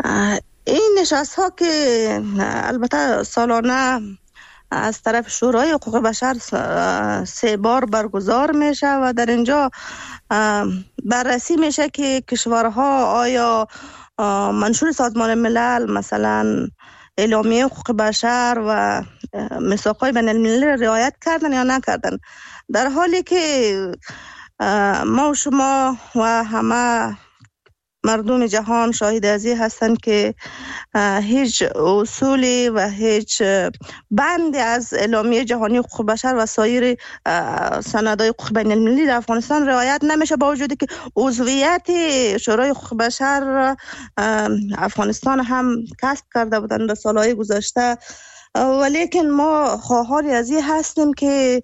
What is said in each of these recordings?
این نشست ها که البته سالانه از طرف شورای حقوق بشر 3 بار برگزار میشه و در اینجا بررسی میشه که کشورها آیا منشور سازمان ملل مثلا اعلامیه حقوق بشر و میثاق‌های بین المللی رعایت کردن یا نکردن، در حالی که ما و شما و همه مردم جهان شاهد ازی هستند که هیچ اصولی و هیچ بندی از اعلامیه جهانی حقوق بشر و سایر سندهای حقوق بین المللی در افغانستان رعایت نمیشه، با وجودی که عضویت شورای حقوق بشر افغانستان هم کسب کرده بودن در سالهای گذشته. ولیکن ما خواهان ازی هستیم که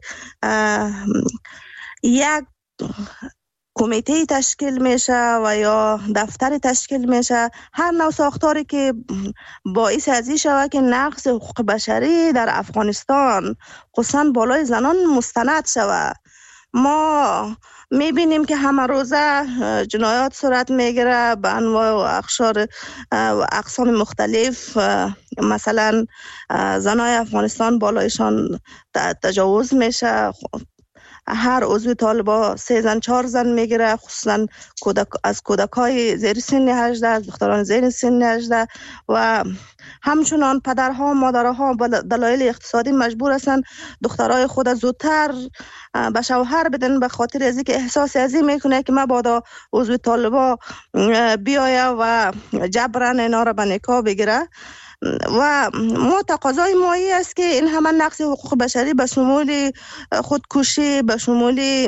یک کمیته تشکیل میشه و یا دفتر تشکیل میشه، هر نوع ساختاری که باعث ازی شود که نقض حقوق بشری در افغانستان خصوصا بالای زنان مستند شود. ما میبینیم که همه روزه جنایات صورت میگیره به انواع و اقشار و اقسام مختلف، مثلا زنای افغانستان بالایشان تجاوز میشه، هر عضو طالبا 3 زن 4 زن میگیره، خصوصا از کودکای زیر سن 18، از دختران زیر سن 18 و همچنان پدرها و مادرها با دلایل اقتصادی مجبور هستن دخترای خود زودتر به شوهر بدن، به خاطر از اینکه احساس ازی میکنه که مبادا عضو طالبا بیایه و جبران اینا را به نکاح بگیره. و ما تقاضای مایی است که این همه نقض حقوق بشری به شمول خودکشی، به شمول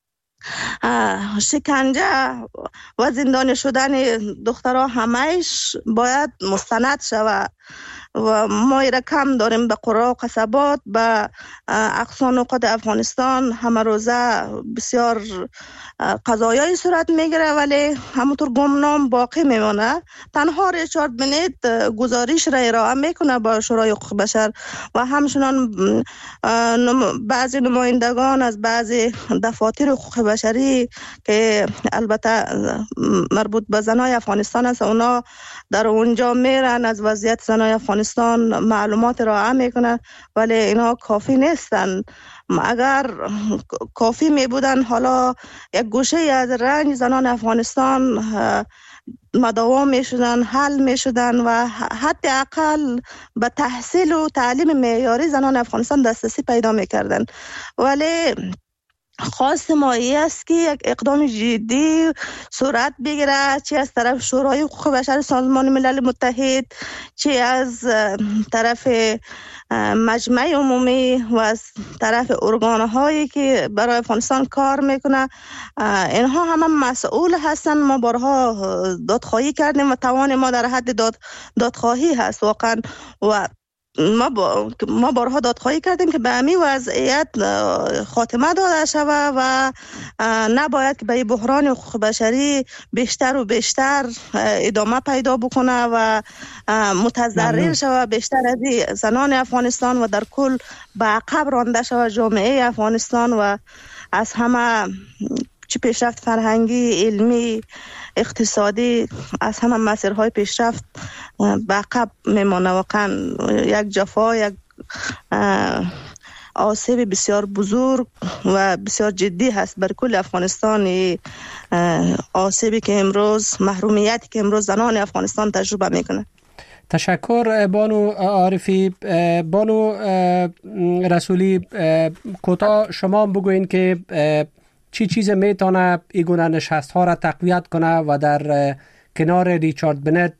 شکنجه و زندانی شدن دخترها همهش باید مستند شود و ما ایره کم داریم. به قرا و قصبات، به اقصا نقاط افغانستان همه روزه بسیار قضایای صورت میگیره ولی همونطور گمنام باقی میمونه. تنها ریچارد بنیت گزارش را ارائه میکنه با شورای حقوق بشر و همچنان بعضی نمایندگان از بعضی دفاتر حقوق بشری که البته مربوط به زنای افغانستان است، اونا در اونجا میرن از وضعیت زنای افغانستان معلومات ارائه میکنن، ولی اینا کافی نیستن. اگر کافی می بودن حالا یک گوشه از رنج زنان افغانستان مداوم می شدن، حل می شدن و حداقل به تحصیل و تعلیم معیاری زنان افغانستان دسترسی پیدا می کردن. ولی خواست ما ای است که یک اقدام جدی صورت بگیره، چه از طرف شورای حقوق بشر سازمان ملل متحد، چه از طرف مجمع عمومی و از طرف ارگان‌هایی که برای افغانستان کار میکنه. اینها همه مسئول هستن. ما بارها دادخواهی کردیم و توان ما در حد دادخواهی هست واقعا و ما بارها دادخواهی کردیم که به همین وضعیت خاتمه داده شود و نباید که به بحران حقوق بشری بیشتر و بیشتر ادامه پیدا بکنه و متضرر شود بیشتر از زنان افغانستان و در کل به عقب رانده شود جامعه افغانستان و از همه چه پیشرفت فرهنگی، علمی، اقتصادی، از همه مسیرهای پیشرفت به عقب میمانه. واقعا یک جفا، یک آسیب بسیار بزرگ و بسیار جدی هست بر کل افغانستان. آسیبی که امروز، محرومیتی که امروز زنان افغانستان تجربه میکنه. تشکر بانو عارفی. بانو رسولی، کوتاه شما بگوین که چی چیز میتونه این گونه نشست ها را تقویت کنه و در کنار ریچارد بنت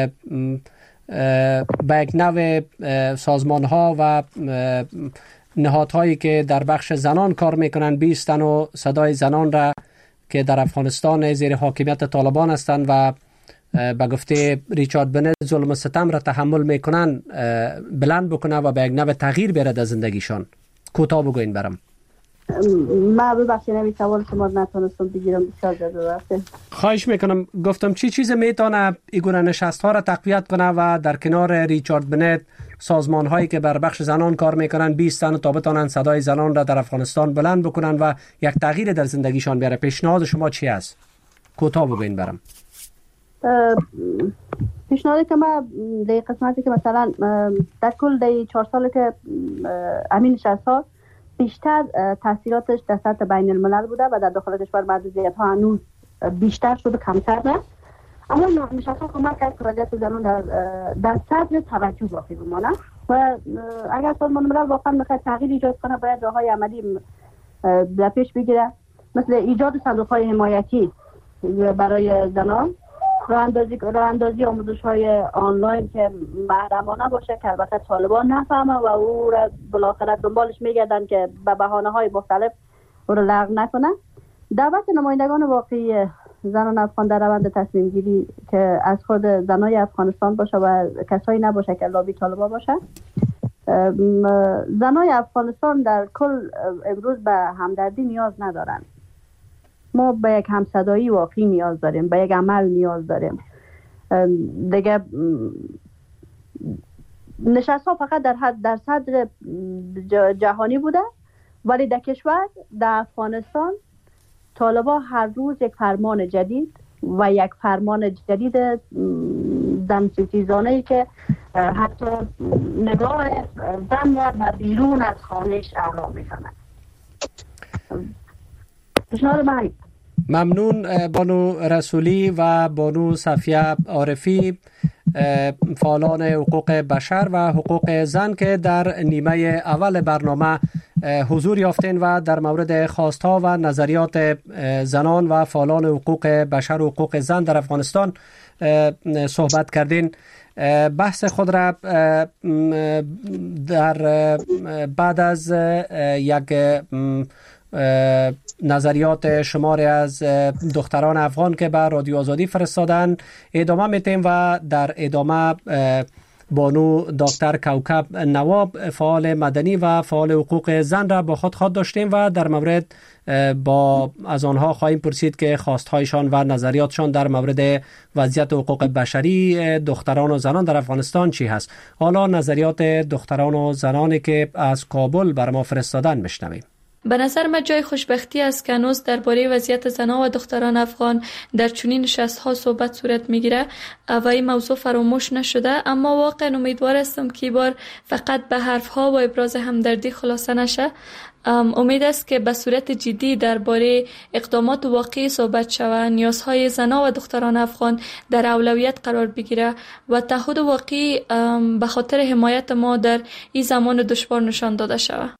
به یک نوع سازمان ها و نهادهایی که در بخش زنان کار میکنن بیستن و صدای زنان را که در افغانستان زیر حاکمیت طالبان هستند و به گفته ریچارد بنت ظلم و ستم را تحمل میکنن بلند بکنه و به یک نوع تغییر بیاره در زندگیشان. کوتاه بگوین برام. ما ببخشید نمی سوال شما نتونستم بگیرم، بسیار جالب. خواهش میکنم. گفتم چی چیز میتونه این گونه نشست ها را تقویت کنه و در کنار ریچارد بنت سازمان هایی که بر بخش زنان کار میکنن بیستن تا بتونن صدای زنان را در افغانستان بلند بکنن و یک تغییر در زندگیشان بیاره. پیشنهاد شما چی است؟ کوتاه بگوین برام. پیشنهادی که من در قسمتی که مثلا در کل در 4 سال که امین نشست‌ها بیشتر تاثیراتش در سطح بین الملل بوده و در داخل کشور محدودیت‌ها هنوز بیشتر شده کمتر نه. اما نشست‌ها کمک کرد که وضعیت زنان در صدر توجه باقی بمانه و اگر سازمان ملل واقعا می‌خواد تغییر ایجاد کنه باید راه‌های عملی در پیش بگیره، مثل ایجاد صندوق‌های حمایتی برای زنان، راه اندازی آموزش‌های آنلاین که محرمانه باشه که البته طالبان نفهمه و او را بالاخره دنبالش میگردن که به بهانه‌های مختلف او را لغو نکنه. دعوت نمایندگان واقعی زنان افغان در روند تصمیم گیری که از خود زنای افغانستان باشه و کسایی نباشه که لابی طالبان باشه. زنای افغانستان در کل امروز به همدردی نیاز ندارن. ما به یک همصدایی واقعی نیاز داریم، به یک عمل نیاز داریم. دیگه نشست ها فقط در صدر جهانی بوده، ولی در کشور، در افغانستان طالبان هر روز یک فرمان جدید و یک فرمان جدید زن‌ستیزانه‌ای که حتی نگاه زن را به بیرون از خانه‌اش اعلام می‌کند. ممنون بانو رسولی و بانو صفیه عارفی، فعالان حقوق بشر و حقوق زن که در نیمه اول برنامه حضور یافتین و در مورد خواستها و نظریات زنان و فعالان حقوق بشر و حقوق زن در افغانستان صحبت کردین. بحث خود را در بعد از یک نظریات شماری از دختران افغان که به رادیو آزادی فرستادن ادامه میتیم و در ادامه بانو دکتر کوکب نواب، فعال مدنی و فعال حقوق زن را با خود داشتیم و در مورد از آنها خواهیم پرسید که خواستهایشان و نظریاتشان در مورد وضعیت حقوق بشری دختران و زنان در افغانستان چی هست. حالا نظریات دختران و زنانی که از کابل بر ما فرستادن میشنویم. به نظر من جای خوشبختی است که هنوز درباره وضعیت زنان و دختران افغان در چنین نشست‌ها صحبت صورت میگیره و این موضوع فراموش نشده، اما واقعا امیدوار هستم که بار فقط به حرف‌ها و ابراز همدردی خلاصه نشه. امید است که به صورت جدی درباره اقدامات واقعی صحبت شود، نیازهای زنان و دختران افغان در اولویت قرار بگیره و تعهد واقعی به خاطر حمایت ما در این زمان دشوار نشان داده شود.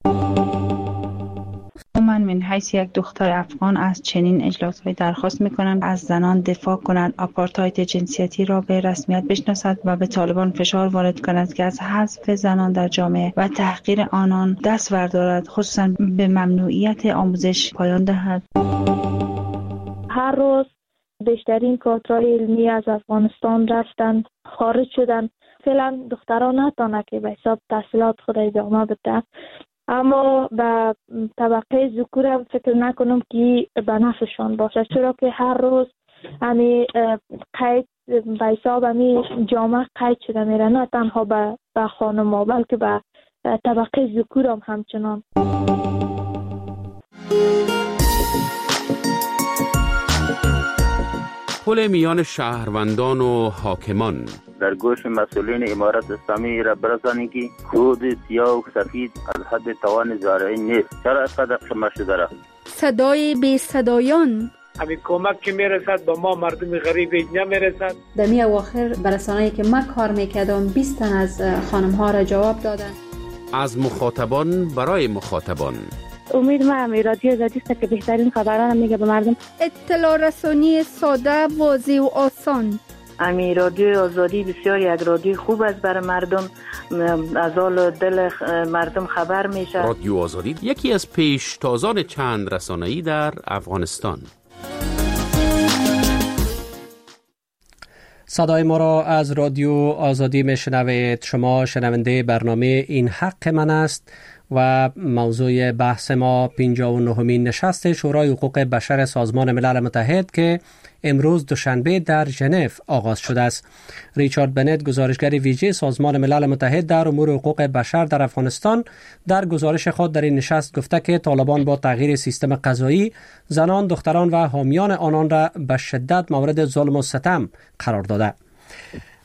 من من حیث یک دختر افغان از چنین اجلاس‌های درخواست می‌کنم از زنان دفاع کنند، آپارتاید جنسیتی را به رسمیت بشناسد و به طالبان فشار وارد کند که از حذف زنان در جامعه و تحقیر آنان دست بردارد، خصوصا به ممنوعیت آموزش پایان دهد. هر روز بیشترین کادرهای علمی از افغانستان رفتند، خارج شدند. فعلا دختران نتونه که به حساب تحصیلات خود ادامه بده، اما به طبقه ذکور هم فکر نکنم که به نفعشان باشه، چرا که هر روز همی قید به حساب همی جامعه قید شده میره، نه تنها به خانم ها بلکه به طبقه ذکور هم همچنان. پل میان شهروندان و حاکمان در گوش مسئولین امارت اسلامی را برسانید که خود سیاه و سفید از حد توان زارعی نیست. چرا اینقدر شما شده را؟ صدای بی صدایان همین کمک که میرسد به ما مردم غریب نمیرسد. در می اواخر برسانه‌ای که من کار میکردم 20 تن از خانم ها را جواب دادن. از مخاطبان برای مخاطبان. امید من رادیو آزادی است که بهترین خبران میگه به مردم. اطلاع رسانی ساده، واضح و آسان. امی رادیو آزادی بسیار یک رادیو خوب است برای مردم، از حال دل مردم خبر میشه. رادیو آزادی یکی از پیشتازان چند رسانه‌ای در افغانستان. صدای ما را از رادیو آزادی میشنوید. شما شنونده برنامه این حق من است و موضوع بحث ما 59مین نشست شورای حقوق بشر سازمان ملل متحد که امروز دوشنبه در ژنو آغاز شده است. ریچارد بنت، گزارشگر ویژه سازمان ملل متحد در امور حقوق بشر در افغانستان، در گزارش خود در این نشست گفته که طالبان با تغییر سیستم قضایی زنان، دختران و حامیان آنان را به شدت مورد ظلم و ستم قرار داده.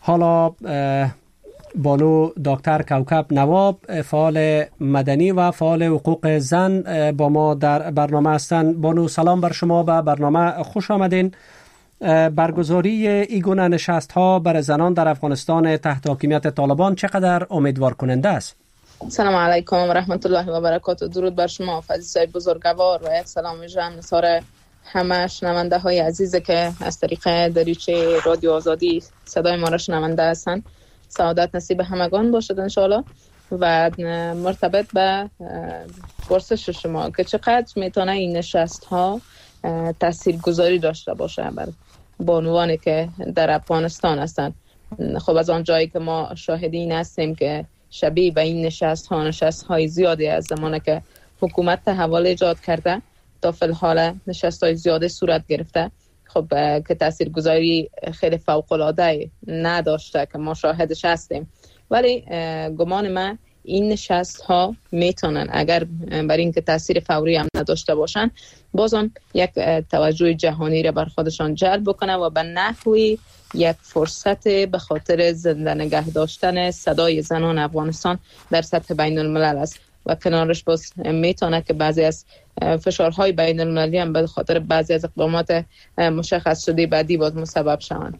حالا بانو دکتر کوکب نواب، فعال مدنی و فعال حقوق زن، با ما در برنامه هستند. بانو سلام بر شما، به برنامه خوش آمدین. برگزاری این گونه نشست‌ها برای زنان در افغانستان تحت حاکمیت طالبان چقدر امیدوار کننده است؟ سلام علیکم و رحمت الله و برکاته. درود بر شما عزیزای بزرگوار و یک سلام جمع نثار همه شنونده های عزیز که از طریق دریچه رادیو آزادی صدای ما را شنونده هستند. سعادت نصیب همگان باشد انشاءالله. و مرتبط به پرسش شما که چقدر میتونه این نشست ها تاثیرگذاری داشته باشه بر بانوانی که در افغانستان هستند. خب از آن جایی که ما شاهدین هستیم که شبیه به این نشست های زیادی از زمانه که حکومت تحول ایجاد کرده تا فی الحال نشست های زیاده صورت گرفته، خب که تاثیرگذاری خیلی فوق العاده نداشته که ما شاهدش هستیم. ولی گمان من این نشست ها میتونن اگر بر این که تاثیر فوری هم نداشته باشن، بازم یک توجه جهانی را بر خودشان جلب بکنه و به نحوی یک فرصت به خاطر زنده نگه داشتن صدای زنان افغانستان در سطح بین الملل است و کنارش باز میتونه که بعضی از فشارهای بین المللی هم به خاطر بعضی از اقدامات مشخص شده بعدی باز مسبب شوند.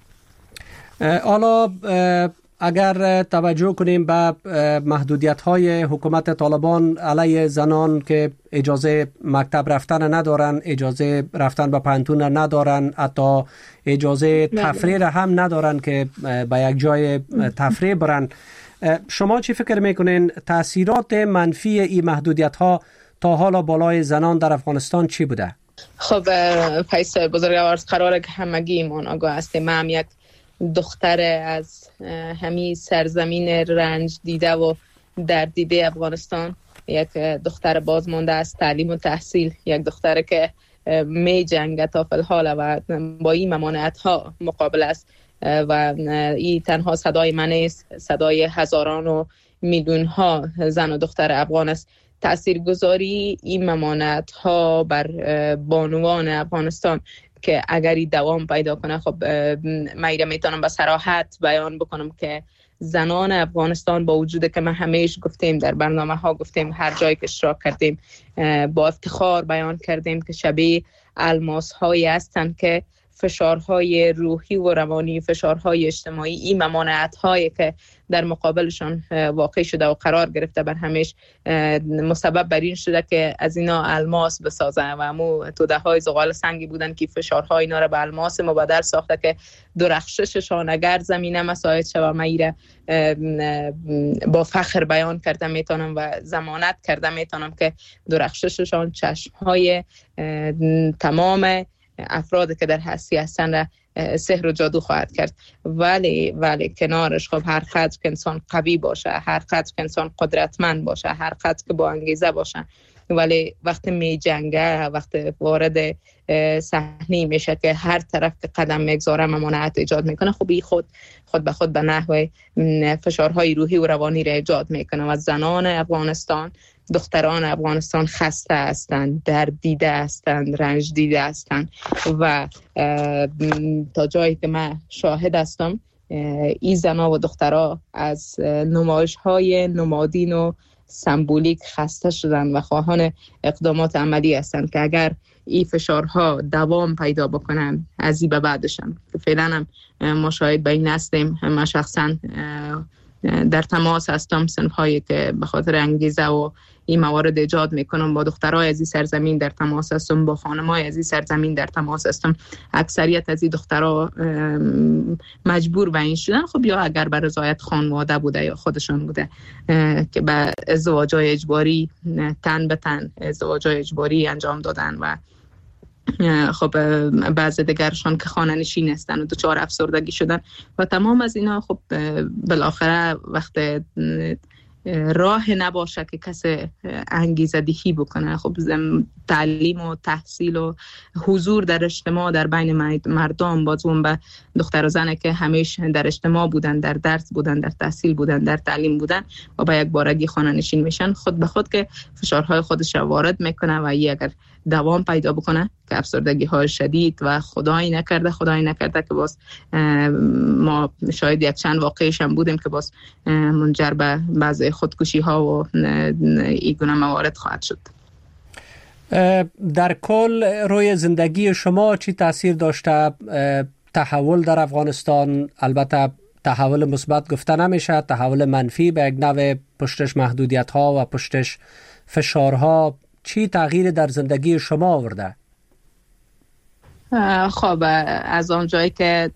حالا اگر توجه کنیم به محدودیت‌های حکومت طالبان علیه زنان که اجازه مکتب رفتن ندارن، اجازه رفتن به پانتون ندارن، حتی اجازه تفریح هم ندارن که به یک جای تفریح برن، شما چی فکر میکنین تأثیرات منفی این محدودیت‌ها تا حالا بالای زنان در افغانستان چی بوده؟ خب پیسای بزرگوار قراره که همگی ایمان آگاه هستیم. من هم یک دختر از همین سرزمین رنج دیده و درد دیده افغانستان، یک دختر بازمانده از تعلیم و تحصیل، یک دختر که می جنگه تا فی الحال و با این ممانعت ها مقابل است و این تنها صدای من است، صدای هزاران و میلیون ها زن و دختر افغان است. تاثیرگذاری این ممانعت ها بر بانوان افغانستان که اگری دوام پیدا کنه، خب من میتونم به صراحت بیان بکنم که زنان افغانستان با وجود که ما همیشه گفتیم در برنامه ها گفتیم، هر جایی که اشتراک کردیم با افتخار بیان کردیم که شبیه الماس هایی هستند که فشارهای روحی و روانی، فشارهای اجتماعی، این ممانعت هایی که در مقابلشان واقع شده و قرار گرفته بر همیش مسبب بر این شده که از اینا الماس بسازن و امو توده های زغال سنگی بودن که فشارهای اینا را به الماس مبدل ساخته که درخشششان اگر زمینه مساعد شد و میره با فخر بیان کرده میتونم و ضمانت کرده میتونم که درخشششان چشمهای تمام افراد که در هستی هستن را سحر و جادو خواهد کرد. ولی کنارش خب هر قدر که انسان قوی باشه، هر قدر که انسان قدرتمند باشه، هر قدر که با انگیزه باشه، ولی وقتی می جنگه، وقتی وارد صحنه میشه که هر طرف که قدم میگذاره ممانعت ایجاد میکنه، خب این خود به خود به نحو فشارهای روحی و روانی را ایجاد میکنه و زنان افغانستان، دختران افغانستان خسته هستند، درد دیده هستند، رنج دیده هستند و تا جایی که من شاهد هستم این زنها و دخترها از نمایش‌های نمادین و سمبولیک خسته شدن و خواهان اقدامات عملی هستند که اگر این فشارها دوام پیدا بکنن از این به بعدشم که فعلا هم مشاهد به این هستیم. من شخصا در تماس هستم، صنف‌هایی که به خاطر انگیزه و این موارد ایجاد میکنم با دخترای از این سرزمین در تماس هستم، با خانمای از این سرزمین در تماس هستم. اکثریت از این دخترها مجبور به این شدن، خب یا اگر به رضایت خانواده بوده یا خودشان بوده که به ازدواج‌های اجباری تن به تن ازدواج‌های اجباری انجام دادن و خب بعضی دیگرشان که خانه نشین هستن و دچار افسردگی شدن و تمام از اینا خب بالاخره وقت راه نباشه که کسی انگیزه دهی بکنه. خب تعلیم و تحصیل و حضور در اجتماع در بین مردم، بازم به دختر و زنه که همیشه در اجتماع بودن، در درس بودن، در تحصیل بودن، در تعلیم بودن و با یک بارگی خانه نشین میشن، خود به خود که فشارهای خودش را وارد میکنه و اگر دوام پیدا بکنه که افسردگی های شدید و خدای نکرده که باز ما شاید یک چند واقعیش هم بودیم که باز منجر به بعضی خودکشی ها و این گونه موارد خواهد شد. در کل روی زندگی شما چی تاثیر داشته تحول در افغانستان؟ البته تحول مثبت گفته نمیشه، تحول منفی به یک نوع پشتش محدودیت ها و پشتش فشارها چی تغییر در زندگی شما آورده؟ خب از آن جایی که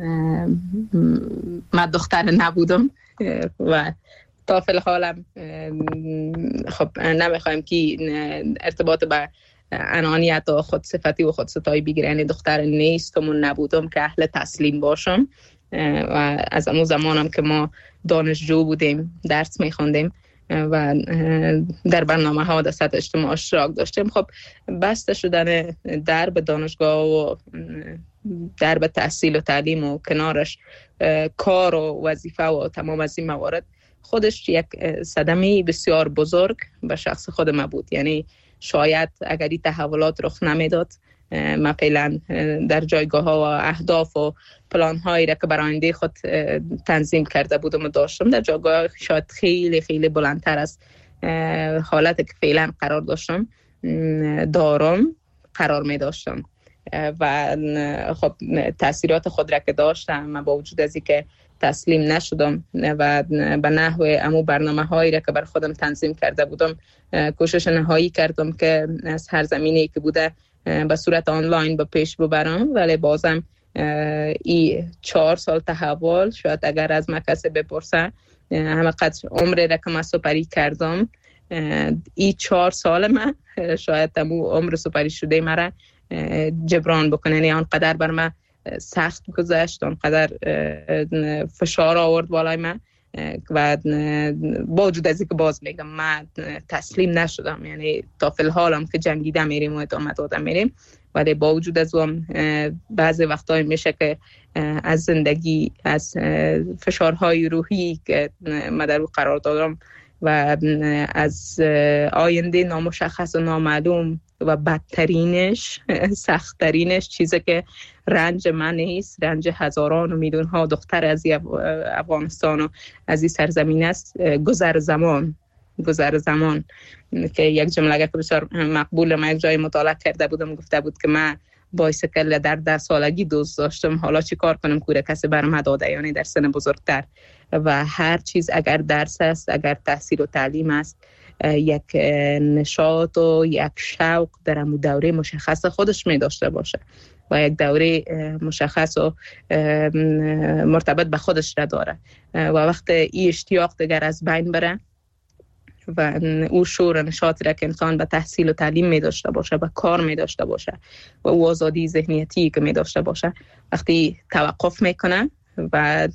من دختر نبودم و تا فی الحالم خب نمیخوایم که ارتباط به انانیت و خودصفتی و خودستایی بگیره، یعنی دختر نیستم و نبودم که اهل تسلیم باشم و از اون زمانم که ما دانشجو بودیم درس میخوندیم و در برنامه ها در سطح اجتماع اشتراک داشتیم. خب بسته شدن درب دانشگاه و درب تحصیل و تعلیم و کنارش کار و وظیفه و تمام از این موارد خودش یک صدمه بسیار بزرگ به شخص خود ما بود. یعنی شاید اگر این تحولات رخ نمیداد من فعلا در جایگاه ها و اهداف و پلان هایی را که برای آینده خود تنظیم کرده بودم و داشتم در جایگاه شاید خیلی خیلی بلندتر از حالتی که فعلا قرار داشتم دارم قرار می داشتم و خب تاثیرات خود را که داشتم من با وجود از اینکه تسلیم نشدم و به نحو امو برنامه هایی را که بر خودم تنظیم کرده بودم کوشش نهایی کردم که از هر زمینه‌ای که بوده به صورت آنلاین به پیش ببرم، ولی بازم ای 4 سال تحول شاید اگر از من کسی بپرسه همه قدر عمری را که من سپری کردم ای 4 سال من شاید تمو عمر سپری شده مرا جبران بکنه. یعنی آنقدر بر من سخت گذشت، آنقدر فشار آورد بالای من و با وجود از اینکه باز میگم من تسلیم نشدم، یعنی تا فی الحالم که جنگیده میریم و ادامه داده میریم، ولی با وجود از اون بعضی وقتایی میشه که از زندگی از فشارهای روحی که من در او قرار دادم و از آینده نامشخص و نامعلوم و بدترینش سختترینش چیزی که رنج من نیست، رنج هزاران و میلیون ها دختر از افغانستان و از این سرزمین است، گذر زمان که یک جمله که بسیار مقبول من یک جای مطالعه کرده بودم گفته بود که من بایسکل در 10 سالگی دوست داشتم، حالا چی کار کنم کوره کسی برم داده، یعنی در سن بزرگتر. و هر چیز اگر درس است، اگر تحصیل و تعلیم است، یک نشاط و یک شوق در امو دوره مشخص خودش می داشته باشه و یک دوره مشخص و مرتبط به خودش را داره و وقت این اشتیاق دیگر از بین بره و او شور نشاطی را که انسان به تحصیل و تعلیم می داشته باشه، به کار می داشته باشه و او آزادی ذهنیتی که می داشته باشه، وقتی توقف میکنه و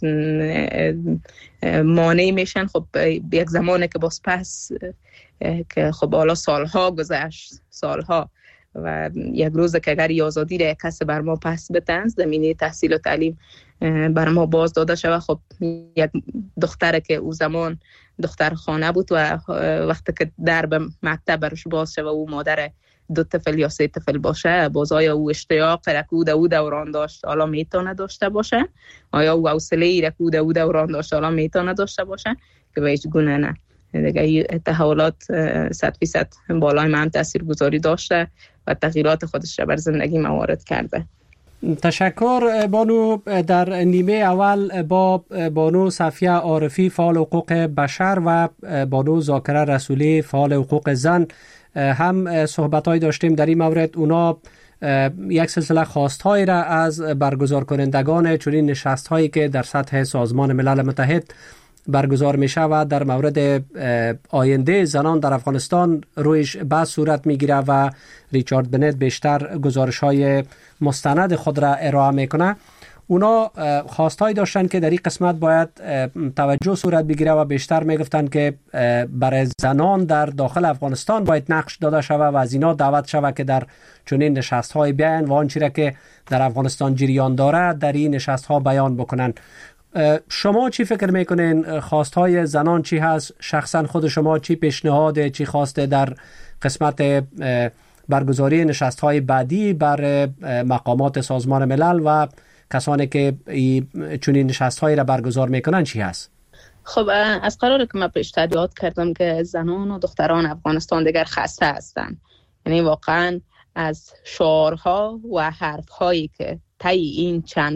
مانع میشن، خب یک زمانه که باز پس که خب حالا سالها گذشت و یک روز که اگر آزادی را کسی بر ما پس بتن زمینه تحصیل و تعلیم بر ما باز داده شود، خب یک دختره که او زمان دختر خانه بود و وقتی که در به مکتب برش باز شود و او مادر 2 طفل یا 3 طفل باشه، باز آیا او اشتیاق را که او دوران داشت حالا میتونه داشته باشه؟ آیا او حوصله را که او دوران داشت حالا میتونه داشته باشه؟ که به هیچ گونه نه. دیگه تحولات 100% بالای من تاثیرگذاری داشته و تغییرات خودش را بر زندگی وارد کرده. تشکر بانو. در نیمه اول با بانو صفیه عارفی فعال حقوق بشر و بانو ذاکره رسولی فعال حقوق زن هم صحبت‌های داشتیم در این مورد. اونا یک سلسله خواست‌هایی را از برگزار کنندگان چنین نشست‌هایی که در سطح سازمان ملل متحد برگزار می شود در مورد آینده زنان در افغانستان رویش بحث صورت می گیره و ریچارد بنت بیشتر گزارش های مستند خود را ارائه می کنه. اونا خواستهایی داشتن که در این قسمت باید توجه صورت بگیره و بیشتر می گفتن که برای زنان در داخل افغانستان باید نقش داده شود و از اینا دعوت شود که در چنین نشست های بیان و آنچه را که در افغانستان جریان داره در این نشست ها بیان بکنن. شما چی فکر میکنین؟ خواستهای زنان چی هست؟ شخصا خود شما چی پیشنهاد چی خواسته در قسمت برگزاری نشست‌های بعدی بر مقامات سازمان ملل و کسانی که چنین نشست‌هایی را برگزار میکنن چی هست؟ خب از قراره که من پیشتر یاد کردم که زنان و دختران افغانستان دیگر خسته هستند. یعنی واقعا از شعارها و حرفهایی که طی این چند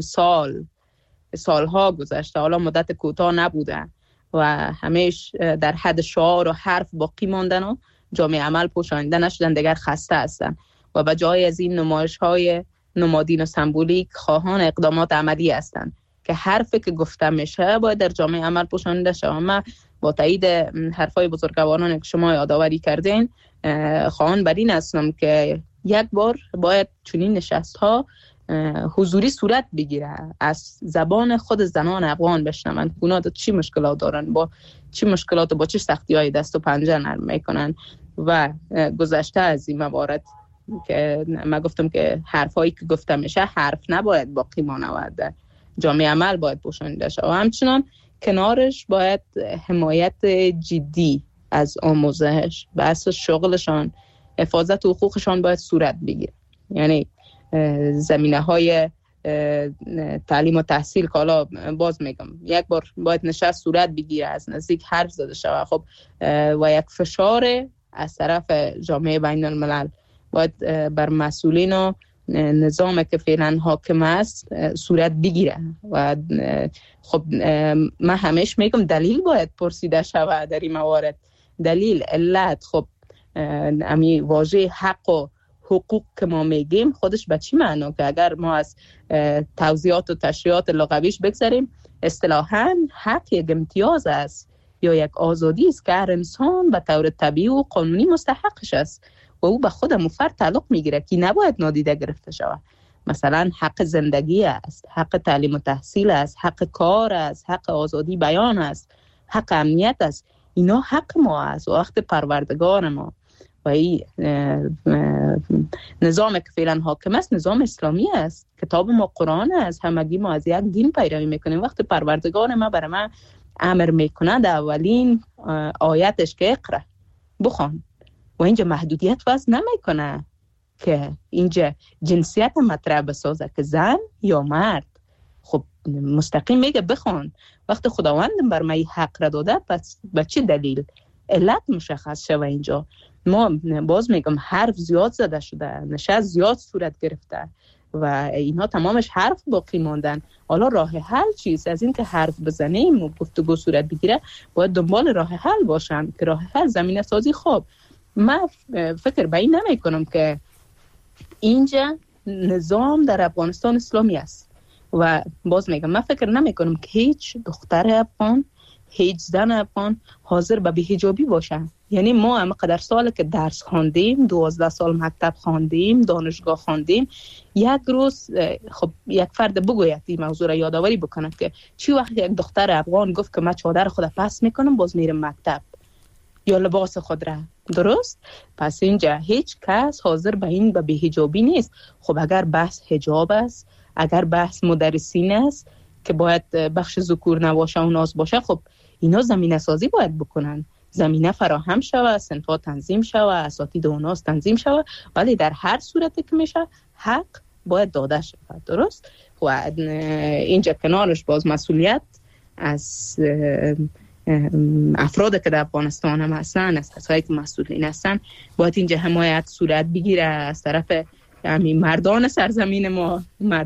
سالها گذشته، حالا مدت کوتاه نبوده و همیش در حد شعار و حرف باقی ماندن و جامعه عمل پوشانیده نشدن، دیگر خسته هستند و به جای از این نمایش‌های نمادین و سمبولیک خواهان اقدامات عملی هستند که حرفی که گفته میشه باید در جامعه عمل پوشانیده شود. من با تایید حرفای بزرگواران که شما یادآوری کردین خواهان بر این هستم که یک بار باید چنین نشست‌ها حضوری صورت بگیره، از زبان خود زنان افغان بشنون اونا چی مشکلات دارن، با چی مشکلات و با چه سختی‌های دست و پنجه نرم میکنن و گذشته از این موارد که من گفتم که حرفایی که گفته میشه حرف نباید باقی مانه و در جامعه عمل باید پوشانیده شود و همچنان کنارش باید حمایت جدی از آموزش بحث شغلشان، حفاظت حقوقشان باید صورت بگیره. یعنی زمینه های تعلیم و تحصیل که حالا باز میگم یک بار باید نشست صورت بگیره، از نزدیک حرف زده شود. خب و یک فشار از طرف جامعه بین الملل باید بر مسئولین و نظام که فعلا حاکم است صورت بگیره و خب من همیشه میگم دلیل باید پرسیده شود در این موارد، دلیل، علت. خب امی واژه حق و حقوق که ما میگیم خودش به چی معنا که اگر ما از توضیحات و تشریحات لغویش بگذاریم اصطلاحاً حق یک امتیاز است یا یک آزادی است که هر انسان به طور طبیعی و قانونی مستحقش است و او به خود فرد تعلق میگیره که نباید نادیده گرفته شود. مثلا حق زندگی است، حق تعلیم و تحصیل است، حق کار است، حق آزادی بیان است، حق امنیت است. اینا حق ما است و وقت پروردگار ما و این نظام که فعلا حاکم است نظام اسلامی است، کتاب ما قرآن است، همگی ما از یک دین پیروی میکنیم. وقت پروردگار ما برای ما امر میکنه در اولین آیتش که اقرا بخوان و اینجا محدودیت وضع نمیکنه که اینجا جنسیت مطرح بسازه که زن یا مرد. خب مستقیم میگه بخوان. وقت خداوند بر ما حق را داده پس به چه دلیل علت مشخص شوه. اینجا ما باز میگم حرف زیاد زده شده، نشست زیاد صورت گرفته و اینها تمامش حرف باقی ماندن. حالا راه حل چیست؟ از این که حرف بزنیم و گفتگو صورت بگیره باید دنبال راه حل باشن که راه حل زمینه سازی. خب من فکر به این نمی کنم که اینجا نظام در افغانستان اسلامی است و باز میگم من فکر نمی کنم که هیچ دختر افغان، هیچ زن افغان حاضر به بی‌حجابی باشن. یعنی ما هم قدر سال که درس خواندیم، 12 سال مکتب خواندیم، دانشگاه خواندیم، یک روز خب یک فرد بگوید این موضوع را یادآوری بکنه که چی وقت یک دختر افغان گفت که من چادر خود پس میکنم باز میرم مکتب یا لباس خود را. درست؟ پس اینجا هیچ کس حاضر به این به بی‌حجابی نیست. خب اگر بحث حجاب است، اگر بحث مدرسین است که باید بخش ذکور نباشه و ناز باشه، خب اینا زمینه سازی باید بکنن، زمینه فراهم شود، صنف‌ها تنظیم شود، اساتید و ناز تنظیم شود، ولی در هر صورتی که میشه حق باید داده شود. درست؟ و اینجا کنارش باز مسئولیت از افراد که در افغانستان هم هستن، از کسایی که مسئولین هستن، باید اینجا حمایت صورت بگیره از طرف همین مردان سرزمین ما،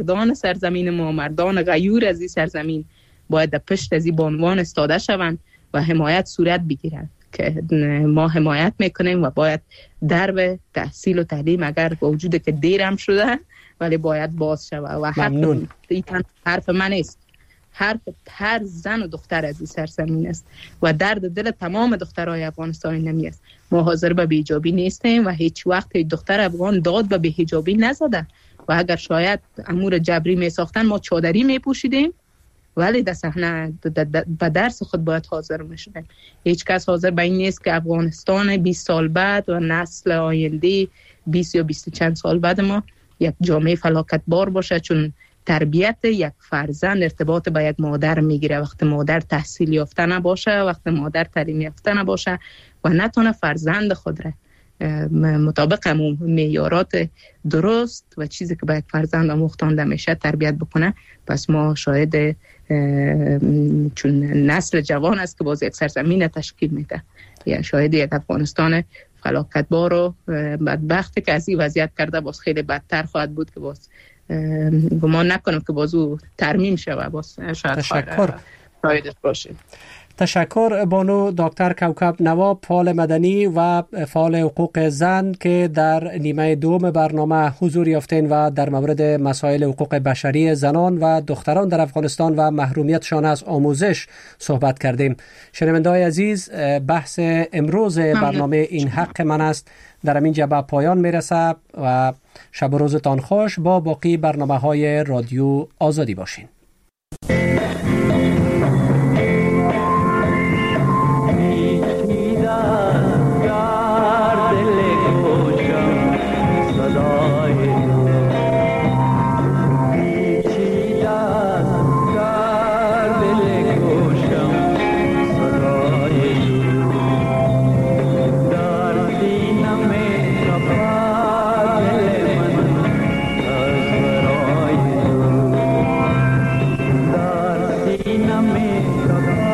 مردان غیور از این سرزمین باید در پشت از این بانوان استاده شوند و حمایت صورت بگیرن که ما حمایت میکنیم و باید درب تحصیل و تعلیم اگر با وجود که دیر هم شده ولی باید باز شود و حرف من است، حرف هر زن و دختر از این سرزمین است و درد دل تمام دخترای افغانستانی نمی است. ما حاضر به بی‌حجابی نیستیم و هیچ وقت دختر افغان داد به بی‌حجابی نزده و اگر شاید امور جبری می ساختن ما چادری می پوشیدیم ولی در صحنه به درس خود باید حاضر میشدیم. هیچ کس حاضر به این نیست که افغانستان 20 سال بعد و نسل آینده 20 یا 20 چند سال بعد ما یک جامعه فلاکت بار باشه، چون تربیت یک فرزند ارتباط با یک مادر میگیره. وقت مادر تحصیل یافته نباشه، وقت مادر تعلیم یافته نباشه و نتونه فرزند خود را مطابق همون معیارات درست و چیزی که باید فرزند آموختانده میشه تربیت بکنه. پس ما شاهد چون نسل جوان است که باز یک سرزمین تشکیل میده، یا شاهد یک افغانستان فلاکتبار و بدبخت که از این وضعیت کرده باز خیلی بدتر خواهد بود که باز گمان نکنم که باز او ترمیم شود. باز شاید شاهدش باشه. تشکر بانو دکتر کوکب نواب، فعال مدنی و فعال حقوق زن که در نیمه دوم برنامه حضور یافتین و در مورد مسائل حقوق بشری زنان و دختران در افغانستان و محرومیتشان از آموزش صحبت کردیم. شنونده‌های عزیز، بحث امروز برنامه این حق من است در همین جا به پایان میرسه و شب و روزتان خوش. با باقی برنامه‌های رادیو آزادی باشین. Nameka